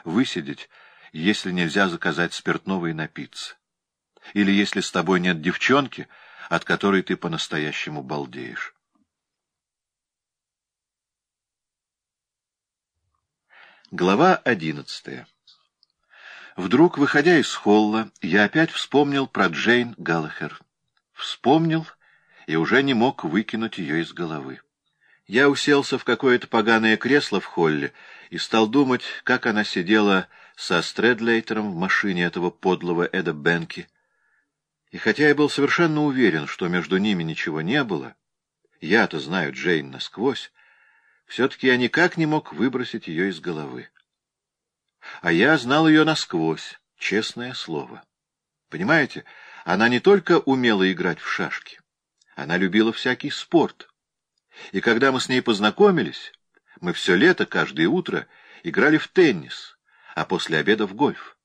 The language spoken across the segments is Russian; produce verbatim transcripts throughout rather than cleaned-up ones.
высидеть, если нельзя заказать спиртного и напиться. Или если с тобой нет девчонки, от которой ты по-настоящему балдеешь. Глава одиннадцатая. Вдруг, выходя из холла, я опять вспомнил про Джейн Галлахер. Вспомнил и уже не мог выкинуть ее из головы. Я уселся в какое-то поганое кресло в холле и стал думать, как она сидела со Стрэдлейтером в машине этого подлого Эда Бенки. И хотя я был совершенно уверен, что между ними ничего не было, я-то знаю Джейн насквозь, все-таки я никак не мог выбросить ее из головы. А я знал ее насквозь, честное слово. Понимаете, она не только умела играть в шашки, она любила всякий спорт. И когда мы с ней познакомились, мы все лето, каждое утро, играли в теннис, а после обеда в гольф.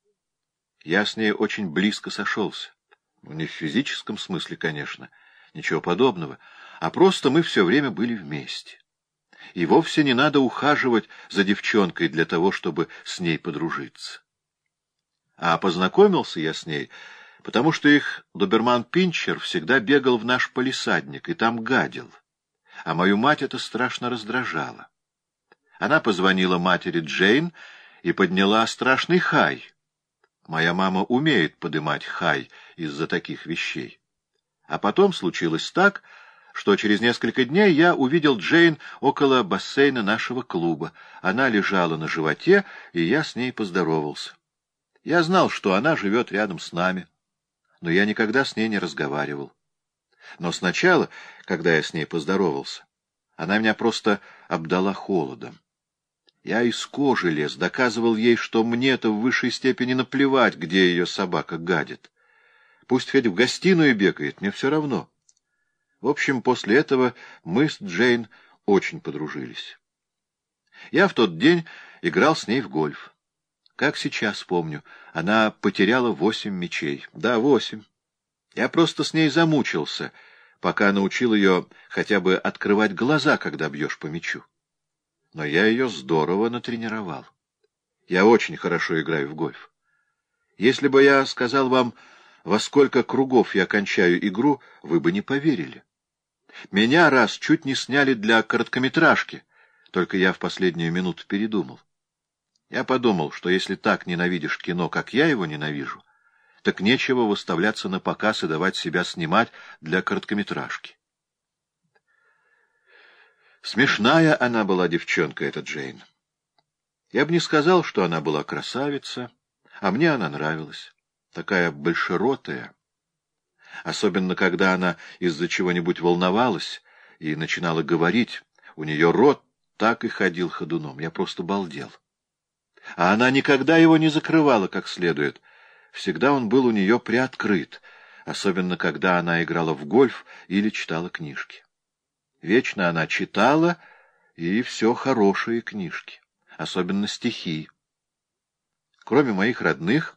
Я с ней очень близко сошелся. Ну, не в физическом смысле, конечно, ничего подобного, а просто мы все время были вместе. И вовсе не надо ухаживать за девчонкой для того, чтобы с ней подружиться. А познакомился я с ней, потому что их доберман-пинчер всегда бегал в наш палисадник и там гадил. А мою мать это страшно раздражало. Она позвонила матери Джейн и подняла страшный хай. Моя мама умеет подымать хай из-за таких вещей. А потом случилось так, что через несколько дней я увидел Джейн около бассейна нашего клуба. Она лежала на животе, и я с ней поздоровался. Я знал, что она живет рядом с нами, но я никогда с ней не разговаривал. Но сначала, когда я с ней поздоровался, она меня просто обдала холодом. Я из кожи лез, доказывал ей, что мне-то в высшей степени наплевать, где ее собака гадит. Пусть хоть в гостиную бегает, мне все равно. В общем, после этого мы с Джейн очень подружились. Я в тот день играл с ней в гольф. Как сейчас помню, она потеряла восемь мячей. Да, восемь. Я просто с ней замучился, пока научил ее хотя бы открывать глаза, когда бьешь по мячу. Но я ее здорово натренировал. Я очень хорошо играю в гольф. Если бы я сказал вам, во сколько кругов я кончаю игру, вы бы не поверили. Меня раз чуть не сняли для короткометражки, только я в последнюю минуту передумал. Я подумал, что если так ненавидишь кино, как я его ненавижу, так нечего выставляться на показ и давать себя снимать для короткометражки. Смешная она была девчонка, эта Джейн. Я бы не сказал, что она была красавица, а мне она нравилась. Такая большеротая. Особенно, когда она из-за чего-нибудь волновалась и начинала говорить, у нее рот так и ходил ходуном. Я просто балдел. А она никогда его не закрывала как следует. Всегда он был у нее приоткрыт, особенно когда она играла в гольф или читала книжки. Вечно она читала, и все хорошие книжки, особенно стихи. Кроме моих родных,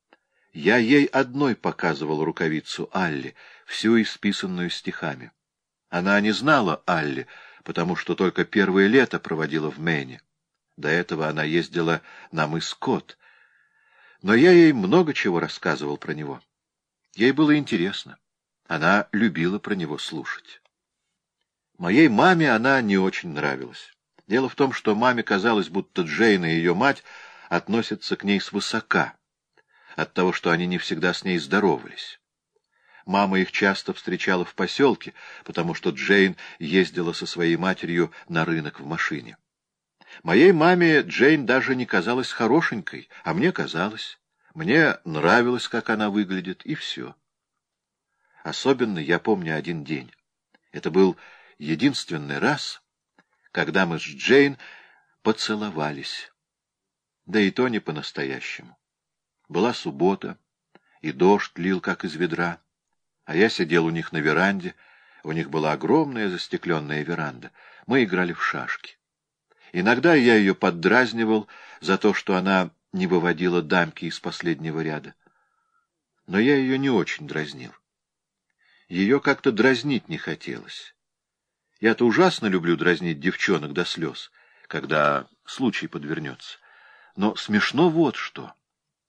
я ей одной показывал рукавицу Алли, всю исписанную стихами. Она не знала Алли, потому что только первое лето проводила в Мэйне. До этого она ездила на мыс Кот. Но я ей много чего рассказывал про него. Ей было интересно. Она любила про него слушать. Моей маме она не очень нравилась. Дело в том, что маме казалось, будто Джейн и ее мать относятся к ней свысока, от того, что они не всегда с ней здоровались. Мама их часто встречала в поселке, потому что Джейн ездила со своей матерью на рынок в машине. Моей маме Джейн даже не казалась хорошенькой, а мне казалось. Мне нравилось, как она выглядит, и все. Особенно я помню один день. Это был единственный раз, когда мы с Джейн поцеловались. Да и то не по-настоящему. Была суббота, и дождь лил, как из ведра, а я сидел у них на веранде. У них была огромная застекленная веранда. Мы играли в шашки. Иногда я ее поддразнивал за то, что она не выводила дамки из последнего ряда. Но я ее не очень дразнил. Ее как-то дразнить не хотелось. Я-то ужасно люблю дразнить девчонок до слез, когда случай подвернется. Но смешно вот что.